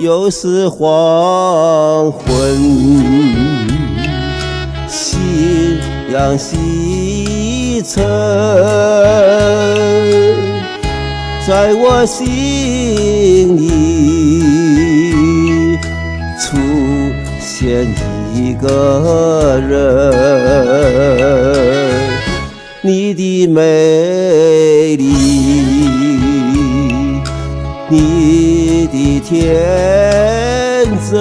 又是黄昏，夕阳西沉，在我心里出现一个人，你的美丽，你的天真，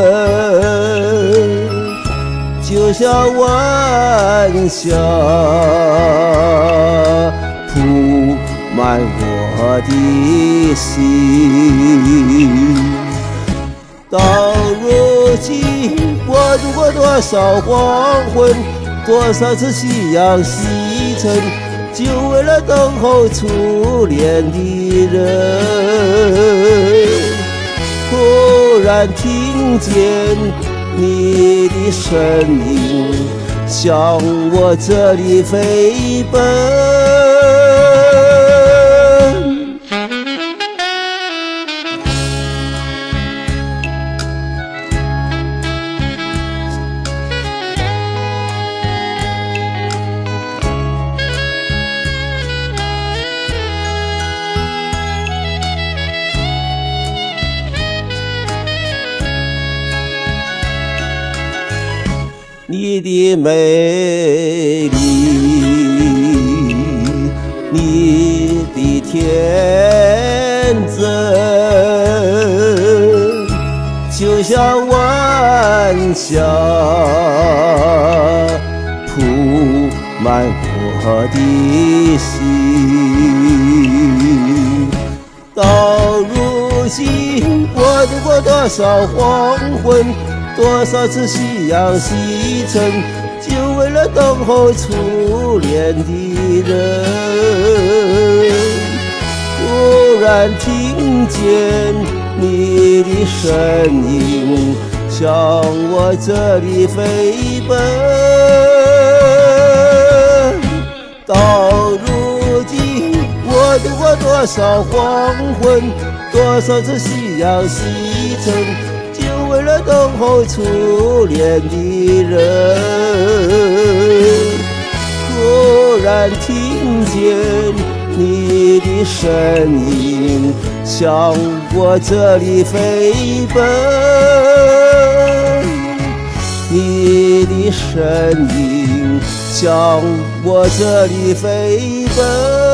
就像晚霞铺满我的心。到如今，我度过多少黄昏，多少次夕阳西沉，就为了等候初恋的人。突然听见你的声音，向我这里飞奔。你的美丽，你的天真，就像晚霞铺满我的心。到如今，我度过多少黄昏，多少次夕阳西沉，就为了等候初恋的人。突然听见你的声音，向我这里飞奔。到如今，我度过多少黄昏，多少次夕阳西沉，为了等候初恋的人。突然听见你的声音，向我这里飞奔。你的声音向我这里飞奔。